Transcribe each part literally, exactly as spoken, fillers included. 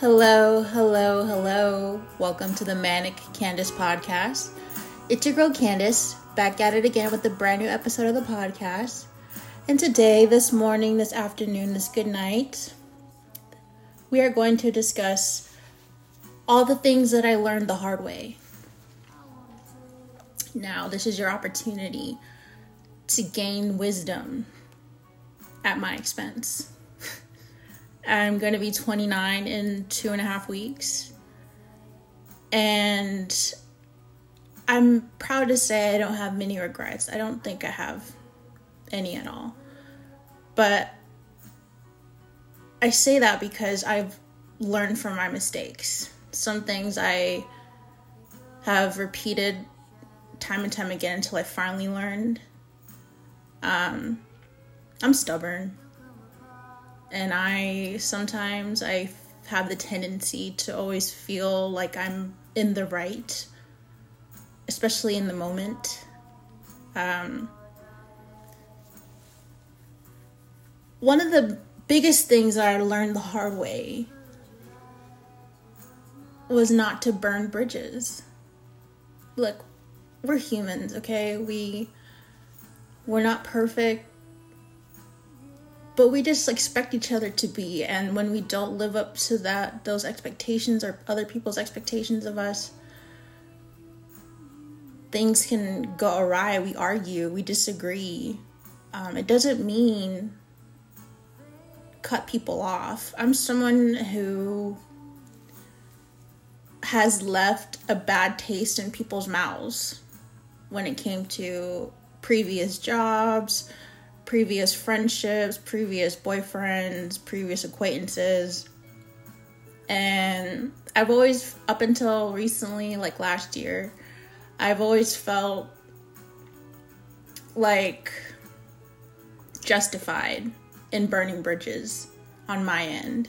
Hello, hello, hello. Welcome to the Manic Candace podcast. It's your girl Candace, back at it again with a brand new episode of the podcast. And today, this morning, this afternoon, this good night, we are going to discuss all the things that I learned the hard way. Now, this is your opportunity to gain wisdom at my expense. I'm going to be twenty-nine in two and a half weeks. And I'm proud to say I don't have many regrets. I don't think I have any at all. But I say that because I've learned from my mistakes. Some things I have repeated time and time again until I finally learned. Um, I'm stubborn. And I, sometimes I have the tendency to always feel like I'm in the right, especially in the moment. Um, one of the biggest things that I learned the hard way was not to burn bridges. Look, we're humans, okay? We, we're not perfect. But we just expect each other to be, and when we don't live up to that, those expectations or other people's expectations of us, things can go awry. We argue, we disagree. Um, it doesn't mean cut people off. I'm someone who has left a bad taste in people's mouths when it came to previous jobs, previous friendships, previous boyfriends, previous acquaintances. And I've always, up until recently, like last year, I've always felt like justified in burning bridges on my end.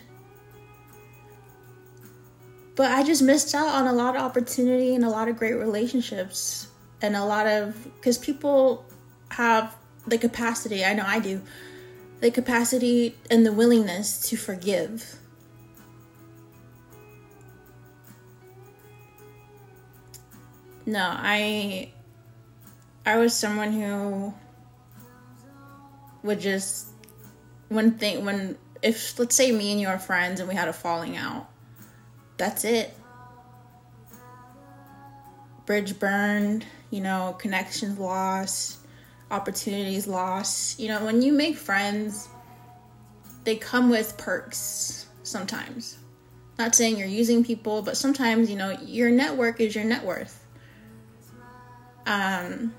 But I just missed out on a lot of opportunity and a lot of great relationships. And a lot of, because people have the capacity, I know I do, the capacity and the willingness to forgive. No, I, I was someone who would just, when thing, when, if, let's say me and you are friends and we had a falling out, that's it. Bridge burned, you know, connections lost, opportunities lost. You know, when you make friends, they come with perks sometimes. Not saying you're using people, but sometimes, you know, your network is your net worth. Um,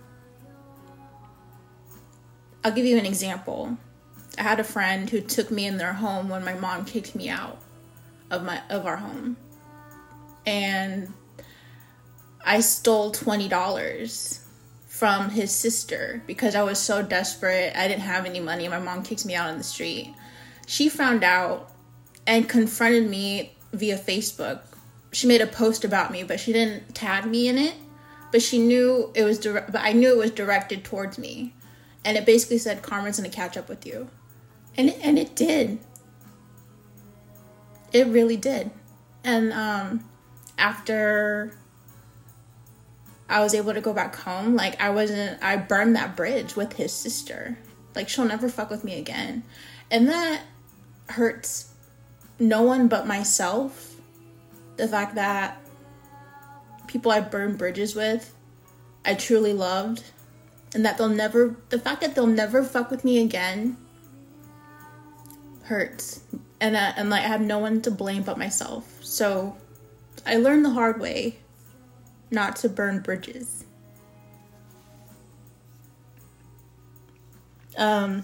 I'll give you an example. I had a friend who took me in their home when my mom kicked me out of my of our home. And I stole twenty dollars from his sister because I was so desperate. I didn't have any money. My mom kicked me out on the street. She found out and confronted me via Facebook. She made a post about me, but she didn't tag me in it. But she knew it was direct. But I knew it was directed towards me, and it basically said, "Karma's gonna catch up with you," and it, and it did. It really did. And um, after I was able to go back home, like, I wasn't, I burned that bridge with his sister. Like, she'll never fuck with me again. And that hurts no one but myself. The fact that people I burned bridges with, I truly loved. And that they'll never, the fact that they'll never fuck with me again hurts. And, uh, and like, I have no one to blame but myself. So I learned the hard way not to burn bridges. Um,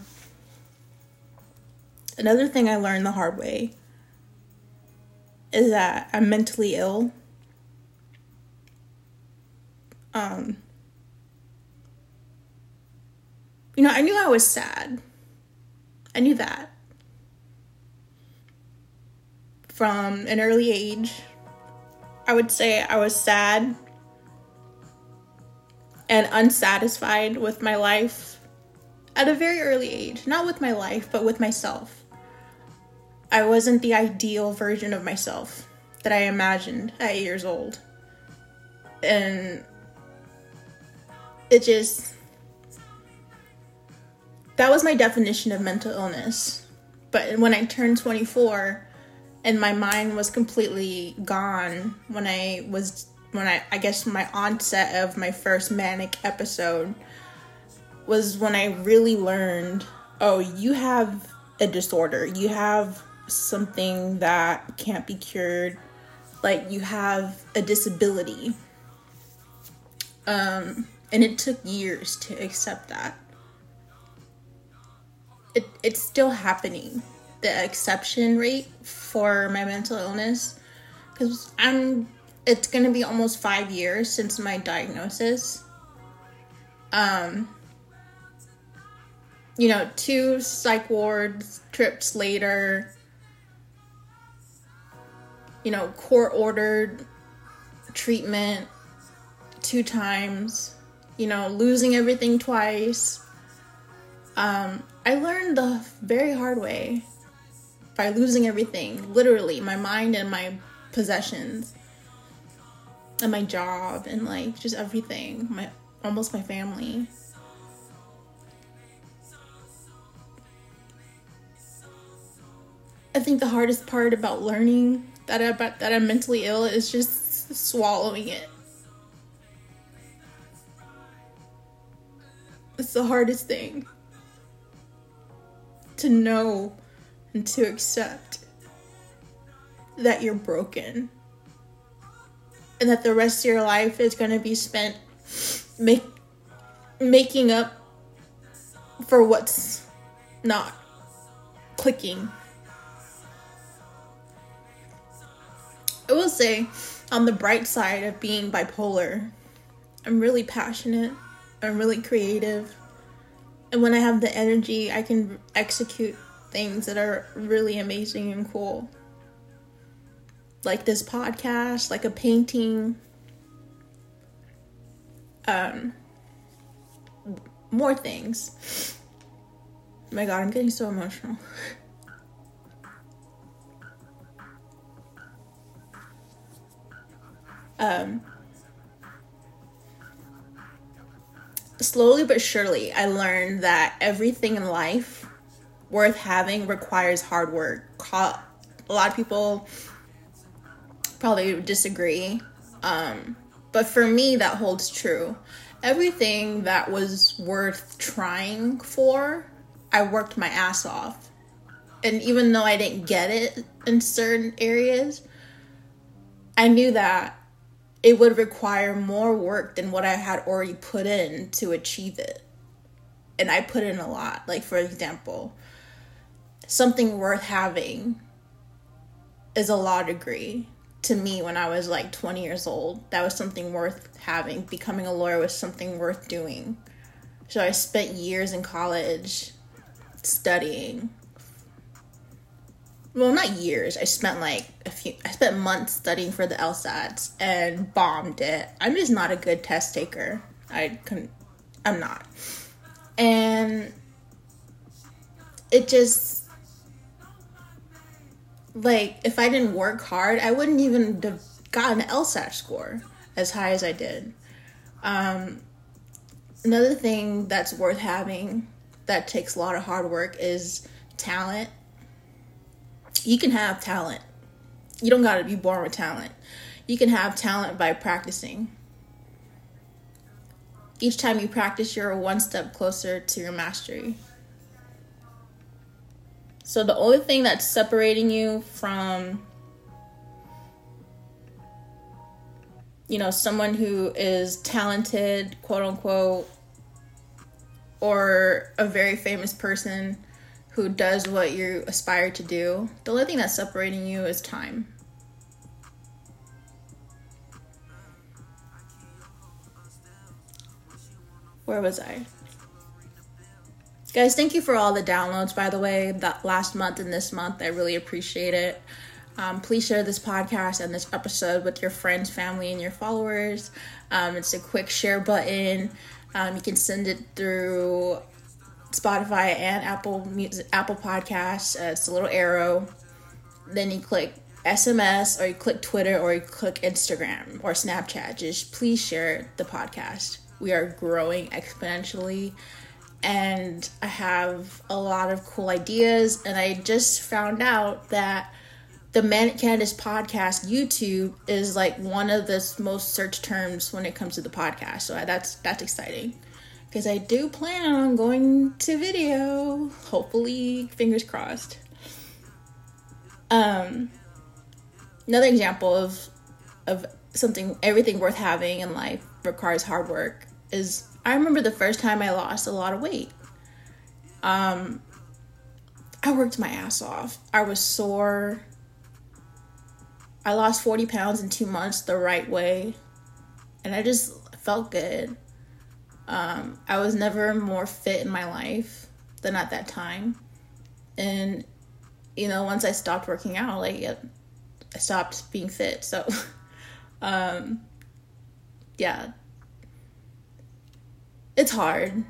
another thing I learned the hard way is that I'm mentally ill. Um, you know, I knew I was sad. I knew that. From an early age, I would say I was sad and unsatisfied with my life at a very early age. Not with my life, but with myself. I wasn't the ideal version of myself that I imagined at eight years old. And it just, that was my definition of mental illness. But when I turned twenty-four and my mind was completely gone when I was, when I, I guess my onset of my first manic episode was when I really learned, oh, you have a disorder. You have something that can't be cured. Like, you have a disability. Um, and it took years to accept that. It it's still happening. The acceptance rate for my mental illness, because I'm, it's gonna be almost five years since my diagnosis. Um, you know, two psych ward trips later, you know, court ordered treatment two times, you know, losing everything twice. Um, I learned the very hard way by losing everything, literally, my mind and my possessions and my job and like just everything, my almost my family. I think the hardest part about learning that I, that I'm mentally ill is just swallowing it. It's the hardest thing. To know and to accept that you're broken. And that the rest of your life is going to be spent make, making up for what's not clicking. I will say, on the bright side of being bipolar, I'm really passionate. I'm really creative. And when I have the energy, I can execute things that are really amazing and cool. Like this podcast, like a painting. Um, more things. Oh my God, I'm getting so emotional. um... Slowly but surely, I learned that everything in life worth having requires hard work. A lot of people probably disagree, um, but for me, that holds true. Everything that was worth trying for, I worked my ass off. And even though I didn't get it in certain areas, I knew that it would require more work than what I had already put in to achieve it. And I put in a lot. Like, for example, something worth having is a law degree. To me, when I was like twenty years old, that was something worth having. Becoming a lawyer was something worth doing. So I spent years in college studying. Well, not years. I spent like a few, I spent months studying for the LSATs and bombed it. I'm just not a good test taker. I couldn't, I'm not. And it just, like, if I didn't work hard, I wouldn't even have gotten an LSAT score as high as I did. Um, another thing that's worth having that takes a lot of hard work is talent. You can have talent. You don't gotta be born with talent. You can have talent by practicing. Each time you practice, you're one step closer to your mastery. So the only thing that's separating you from, you know, someone who is talented, quote unquote, or a very famous person who does what you aspire to do, the only thing that's separating you is time. Where was I? Guys, thank you for all the downloads, by the way, that last month and this month. I really appreciate it. Um, please share this podcast and this episode with your friends, family, and your followers. Um, it's a quick share button. Um, you can send it through Spotify and Apple Music, Apple Podcasts. Uh, it's a little arrow. then you click S M S, or you click Twitter, or you click Instagram or Snapchat. Just please share the podcast. We are growing exponentially, and I have a lot of cool ideas. And I just found out that the Manic Candace podcast YouTube is like one of the most searched terms when it comes to the podcast. So that's that's exciting, because I do plan on going to video. Hopefully, fingers crossed. Um, another example of of something, everything worth having in life requires hard work, is I remember the first time I lost a lot of weight. Um, I worked my ass off. I was sore. I lost forty pounds in two months the right way, and I just felt good. Um, I was never more fit in my life than at that time. And, you know, once I stopped working out, like, I stopped being fit. So, um, yeah. It's hard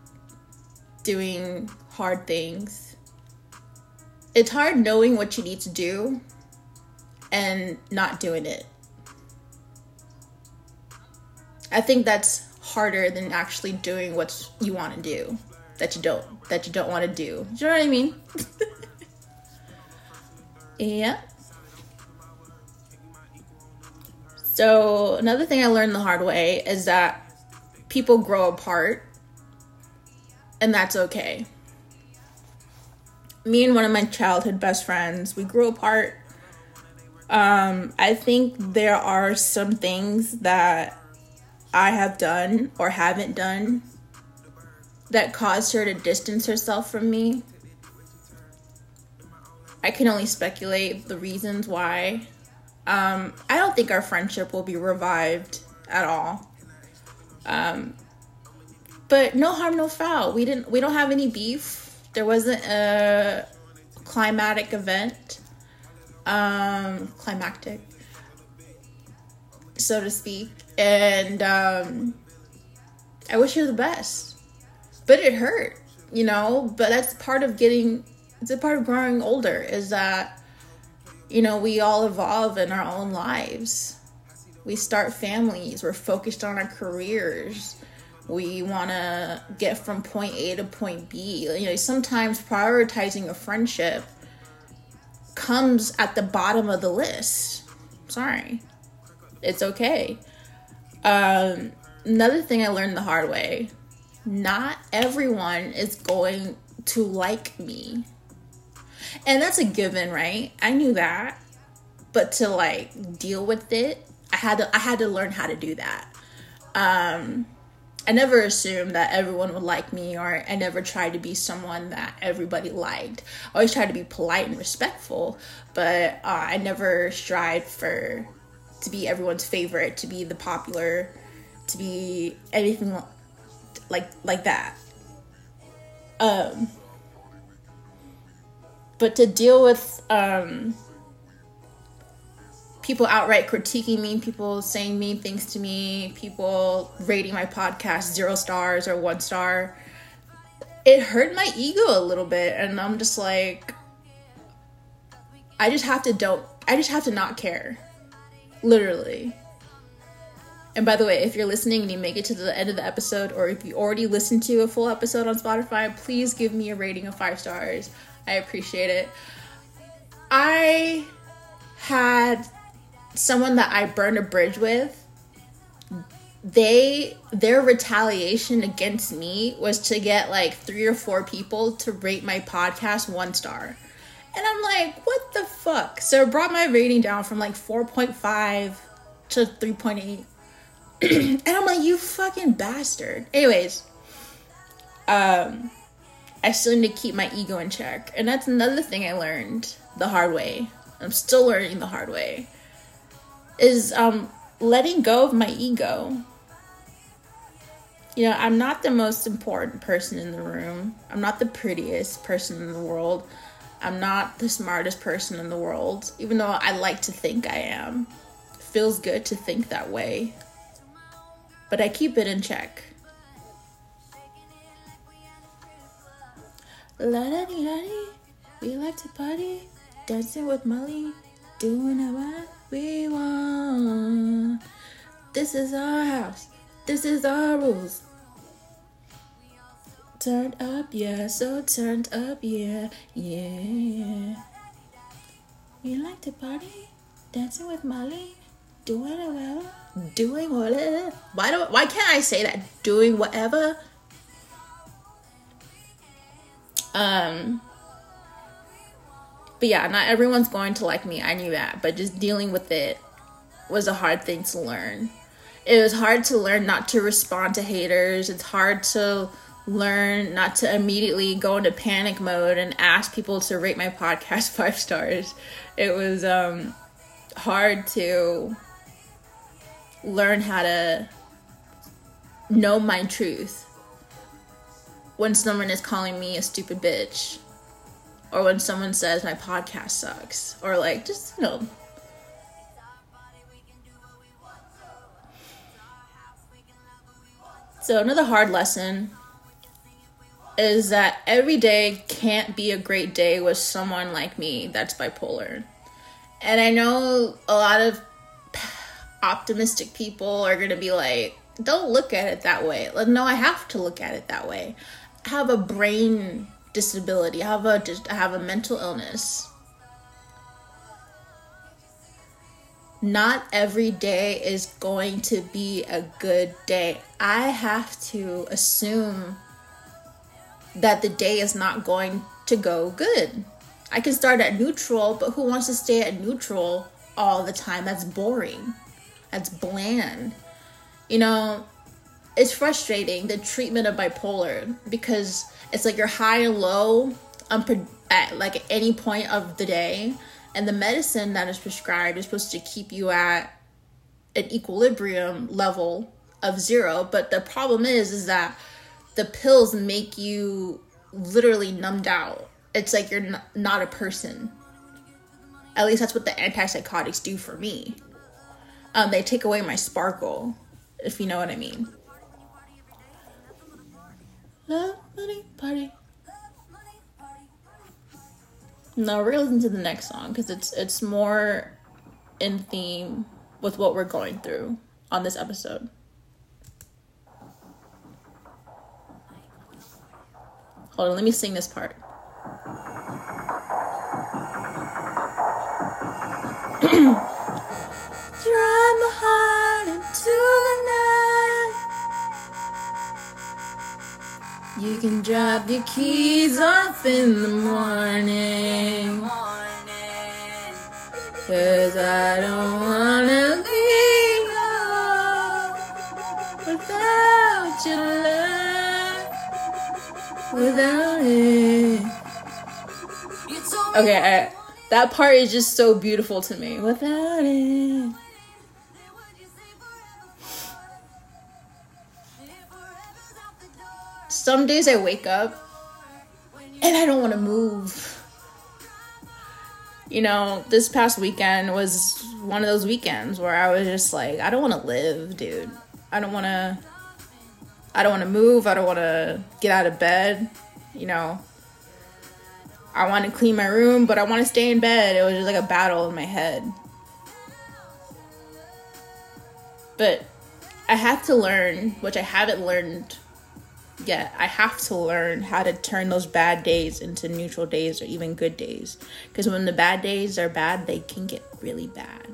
doing hard things. It's hard knowing what you need to do and not doing it. I think that's harder than actually doing what you want to do that you don't that you don't want to do. Do you know what I mean? Yeah. So another thing I learned the hard way is that people grow apart, and that's okay. Me and one of my childhood best friends, we grew apart. Um, I think there are some things that I have done or haven't done that caused her to distance herself from me. I can only speculate the reasons why. Um, I don't think our friendship will be revived at all. Um, but no harm, no foul. We didn't. We don't have any beef. There wasn't a climatic event. Um, climactic, so to speak. And um, I wish her the best. But it hurt, you know. But that's part of getting. It's a part of growing older, is that, you know, we all evolve in our own lives. We start families. We're focused on our careers. We want to get from point A to point B. You know, sometimes prioritizing a friendship comes at the bottom of the list. Sorry. It's okay. Um, another thing I learned the hard way. Not everyone is going to like me. And that's a given, right? I knew that. But to, like, deal with it, I had to I had to learn how to do that. Um, I never assumed that everyone would like me, or I never tried to be someone that everybody liked. I always tried to be polite and respectful, but uh, I never strived for to be everyone's favorite, to be the popular, to be anything like like that. Um, but to deal with um, people outright critiquing me, people saying mean things to me, people rating my podcast zero stars or one star, it hurt my ego a little bit. And I'm just like, I just have to don't, I just have to not care. Literally. And by the way, if you're listening and you make it to the end of the episode, or if you already listened to a full episode on Spotify, please give me a rating of five stars. I appreciate it. I had someone that I burned a bridge with. They, their retaliation against me was to get like three or four people to rate my podcast one star. And I'm like, what the fuck? So it brought my rating down from like four point five to three point eight. And I'm like, you fucking bastard. Anyways, um, I still need to keep my ego in check. And that's another thing I learned the hard way. I'm still learning the hard way. Is um, letting go of my ego. You know, I'm not the most important person in the room. I'm not the prettiest person in the world. I'm not the smartest person in the world, even though I like to think I am. It feels good to think that way. But I keep it in check. La da dee da dee. We like to party. dancing with Molly, doing what we want. This is our house. This is our rules. Turned up, yeah, so turned up, yeah, yeah. You like to party? Dancing with Molly? Doing whatever? Doing whatever? Why don't, why can't I say that? Doing whatever? Um, but yeah, not everyone's going to like me. I knew that, but just dealing with it was a hard thing to learn. It was hard to learn not to respond to haters. It's hard to learn not to immediately go into panic mode and ask people to rate my podcast five stars. It was um, hard to learn how to know my truth when someone is calling me a stupid bitch, or when someone says my podcast sucks, or like, just, you know. So another hard lesson is that every day can't be a great day with someone like me that's bipolar. And I know a lot of optimistic people are going to be like, don't look at it that way. Like, no, I have to look at it that way. I have a brain disability. I have a, just, I have a mental illness. Not every day is going to be a good day. I have to assume that the day is not going to go good. I can start at neutral, but who wants to stay at neutral all the time? That's boring. That's bland. You know, it's frustrating, the treatment of bipolar, because it's like you're high and low um, at like any point of the day, and the medicine that is prescribed is supposed to keep you at an equilibrium level of zero. But the problem is, is that the pills make you literally numbed out. It's like you're n- not a person. At least that's what the antipsychotics do for me. Um, they take away my sparkle, if you know what I mean. Love, money, party. No, we're gonna listen to the next song because it's it's more in theme with what we're going through on this episode. Hold on, let me sing this part. Drive my heart into the night. You can drop your keys off in the morning. Cause I don't wanna leave without your love, without it. Okay, I, that part is just so beautiful to me. Without it. Some days I wake up and I don't want to move. You know, this past weekend was one of those weekends where I was just like, I don't want to live, dude. I don't want to, I don't want to move. I don't want to get out of bed. You know, I want to clean my room, but I want to stay in bed. It was just like a battle in my head. But I have to learn, which I haven't learned yet. I have to learn how to turn those bad days into neutral days or even good days. Because when the bad days are bad, they can get really bad.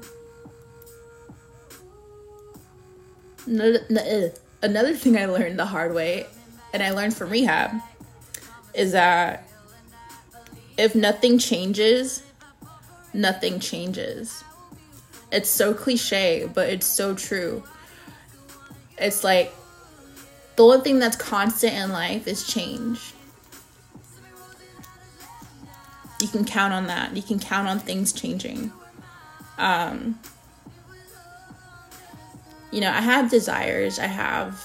Another thing I learned the hard way, and I learned from rehab, is that if nothing changes, nothing changes. It's so cliche, but it's so true. It's like, the only thing that's constant in life is change. You can count on that. You can count on things changing. Um, you know, I have desires. I have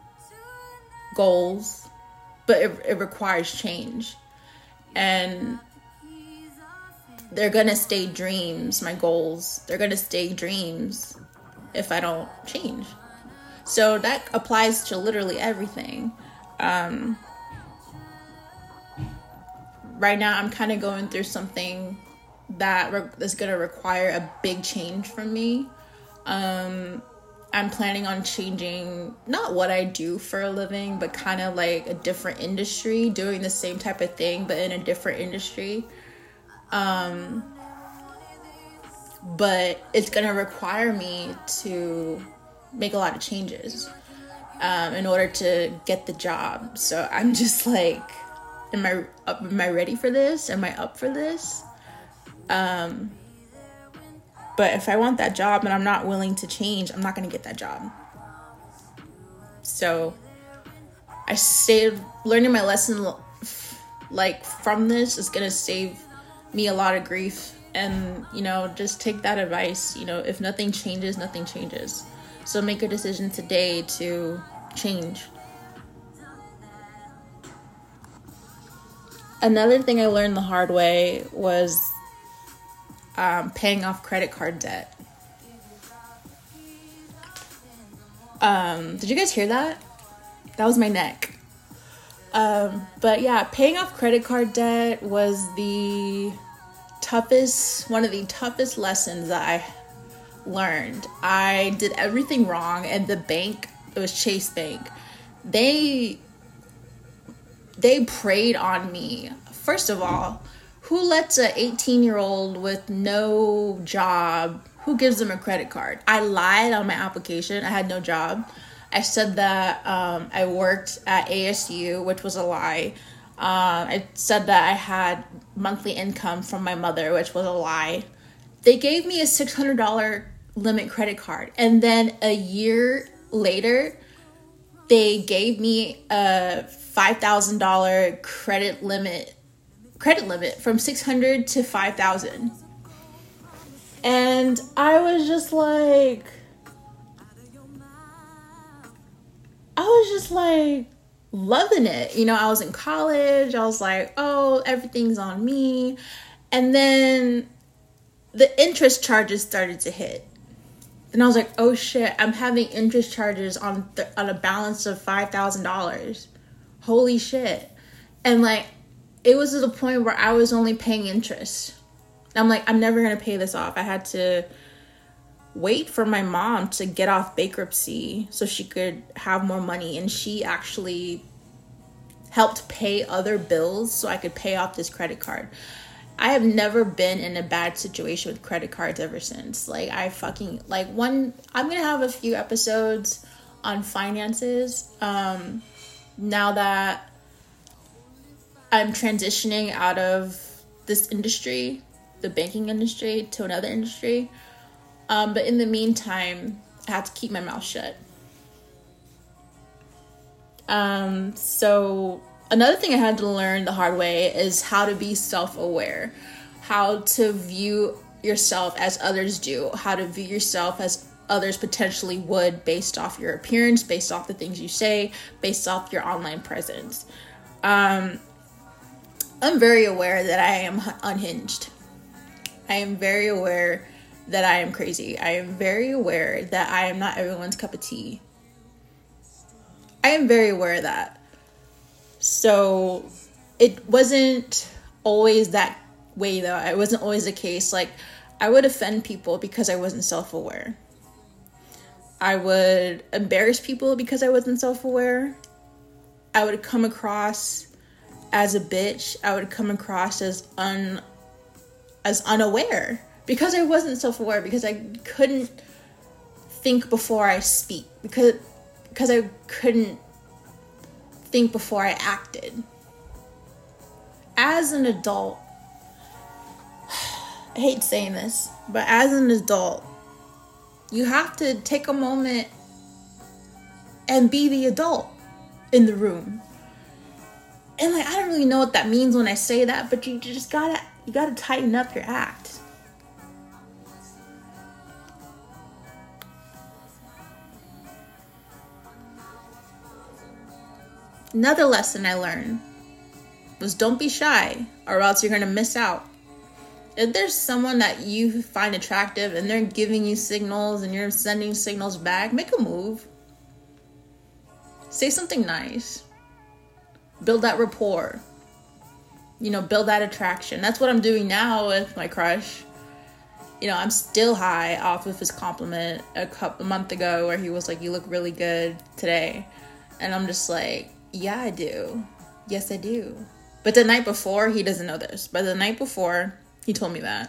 goals. But it, it requires change. And they're going to stay dreams, my goals. They're going to stay dreams if I don't change. So that applies to literally everything. Um, right now, I'm kind of going through something that re- is going to require a big change from me. Um, I'm planning on changing not what I do for a living, but kind of like a different industry, doing the same type of thing, but in a different industry. Um, but it's going to require me to make a lot of changes um, in order to get the job. So I'm just like, am I, am I ready for this? Am I up for this? Um, but if I want that job and I'm not willing to change, I'm not going to get that job. So I saved, learning my lesson like from this is going to save me a lot of grief. And, you know, just take that advice. You know, if nothing changes, nothing changes. So make a decision today to change. Another thing I learned the hard way was um, paying off credit card debt. Um, did you guys hear that? That was my neck. Um, but yeah, paying off credit card debt was the toughest, one of the toughest lessons that I learned. I did everything wrong, and the bank, it was Chase Bank, they they preyed on me. First of all, who lets a eighteen year old with no job, who gives them a credit card? I lied on my application. I had no job. I said that um, I worked at A S U, which was a lie. Um, I said that I had monthly income from my mother, which was a lie. They gave me a six hundred dollars limit credit card. And then a year later, they gave me a five thousand dollars credit limit, credit limit from six hundred dollars to five thousand dollars. And I was just like, I was just like, loving it. You know, I was in college. I was like, oh, everything's on me. And then the interest charges started to hit. And I was like, oh shit, I'm having interest charges on th- on a balance of five thousand dollars. Holy shit. And like, it was to the point where I was only paying interest. I'm like, I'm never going to pay this off. I had to wait for my mom to get off bankruptcy so she could have more money, and she actually helped pay other bills so I could pay off this credit card. I have never been in a bad situation with credit cards ever since. Like, I fucking, like, one, I'm gonna have a few episodes on finances um now that I'm transitioning out of this industry, the banking industry, to another industry. Um, but in the meantime, I had to keep my mouth shut. Um, so another thing I had to learn the hard way is how to be self-aware, how to view yourself as others do, how to view yourself as others potentially would based off your appearance, based off the things you say, based off your online presence. Um, I'm very aware that I am unhinged. I am very aware that I am crazy. I am very aware that I am not everyone's cup of tea. I am very aware of that. So it wasn't always that way though. It wasn't always the case. Like, I would offend people because I wasn't self-aware. I would embarrass people because I wasn't self-aware. I would come across as a bitch. I would come across as un as unaware because I wasn't self-aware, because I couldn't think before I speak, because because I couldn't think before I acted. As an adult, I hate saying this, but as an adult, you have to take a moment and be the adult in the room. And like, I don't really know what that means when I say that, but you just gotta, you gotta tighten up your act. Another lesson I learned was don't be shy, or else you're gonna miss out. If there's someone that you find attractive and they're giving you signals and you're sending signals back, make a move. Say something nice. Build that rapport. you know, build that attraction. That's what I'm doing now with my crush. You know, I'm still high off of his compliment a couple a month ago where he was like, you look really good today. And I'm just like, yeah, I do. Yes, I do. But the night before, he doesn't know this. But the night before, he told me that.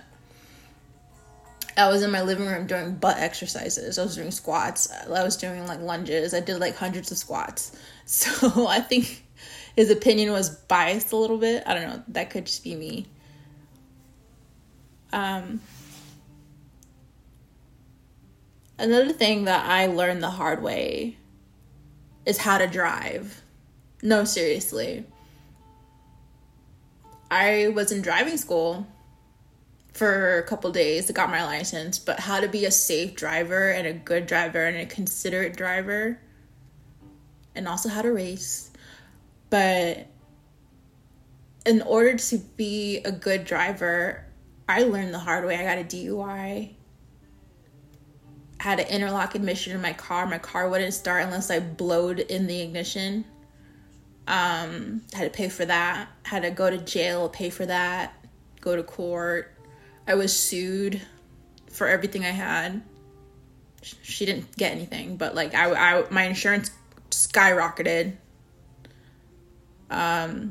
I was in my living room doing butt exercises. I was doing squats. I was doing like lunges. I did like hundreds of squats. So I think his opinion was biased a little bit. I don't know. That could just be me. Um, another thing that I learned the hard way is how to drive. No, seriously. I was in driving school for a couple days. I got my license, but how to be a safe driver and a good driver and a considerate driver, and also how to race. But in order to be a good driver, I learned the hard way. I got a D U I. I had an interlock ignition in my car. My car wouldn't start unless I blowed in the ignition. Um, had to pay for that. Had to go to jail, pay for that, go to court. I was sued for everything I had. She didn't get anything, but like I, I my insurance skyrocketed. Um.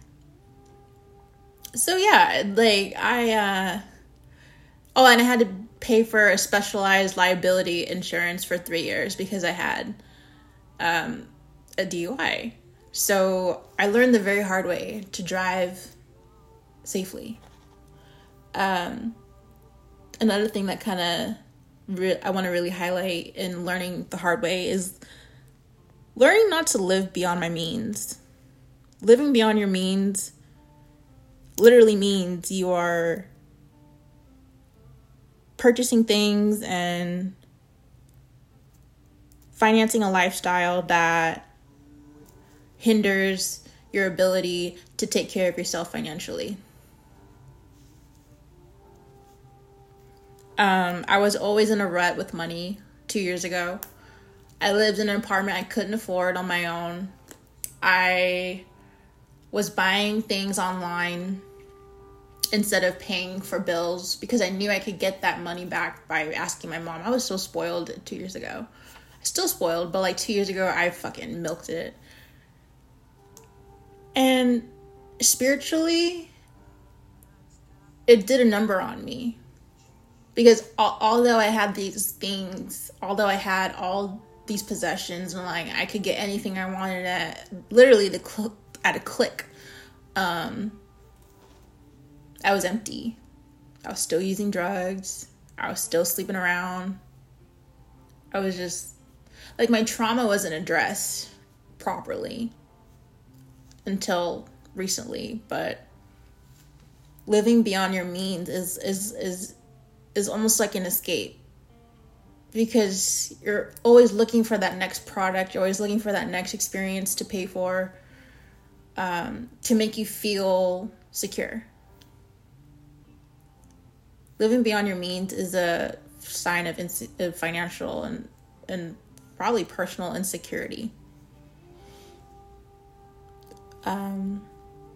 So yeah, like I. Uh, oh, and I had to pay for a specialized liability insurance for three years because I had um, a D U I. So I learned the very hard way to drive safely. Um, another thing that kind of re- I want to really highlight in learning the hard way is learning not to live beyond my means. Living beyond your means literally means you are purchasing things and financing a lifestyle that hinders your ability to take care of yourself financially. Um, I was always in a rut with money two years ago. I lived in an apartment I couldn't afford on my own. I was buying things online instead of paying for bills because I knew I could get that money back by asking my mom. I was so spoiled two years ago. Still spoiled, but like two years ago, I fucking milked it. And spiritually, it did a number on me. Because although I had these things, although I had all these possessions and like I could get anything I wanted at literally the cl- at a click, um, I was empty. I was still using drugs. I was still sleeping around. I was just like my trauma wasn't addressed properly until recently. But living beyond your means is is is. is almost like an escape because you're always looking for that next product. You're always looking for that next experience to pay for, um, to make you feel secure. Living beyond your means is a sign of, ins- of financial and, and probably personal insecurity. Um,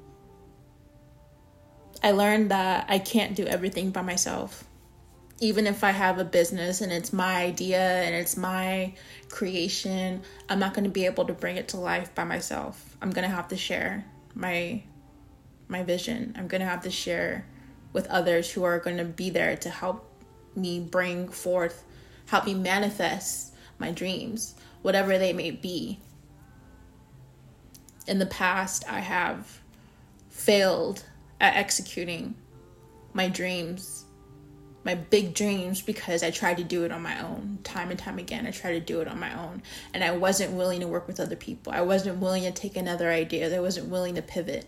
I learned that I can't do everything by myself. Even if I have a business and it's my idea and it's my creation, I'm not going to be able to bring it to life by myself. I'm going to have to share my my vision. I'm going to have to share with others who are going to be there to help me bring forth, help me manifest my dreams, whatever they may be. In the past, I have failed at executing my dreams, my big dreams, because I tried to do it on my own. Time and time again, I tried to do it on my own. And I wasn't willing to work with other people. I wasn't willing to take another idea. I wasn't willing to pivot.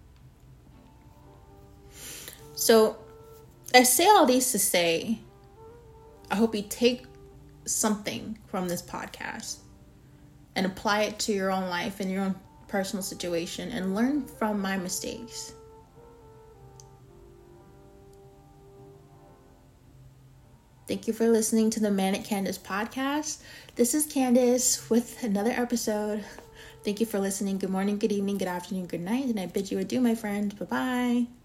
So I say all these to say, I hope you take something from this podcast and apply it to your own life and your own personal situation and learn from my mistakes. Thank you for listening to the Manic Candace podcast. This is Candace with another episode. Thank you for listening. Good morning, good evening, good afternoon, good night. And I bid you adieu, my friend. Bye-bye.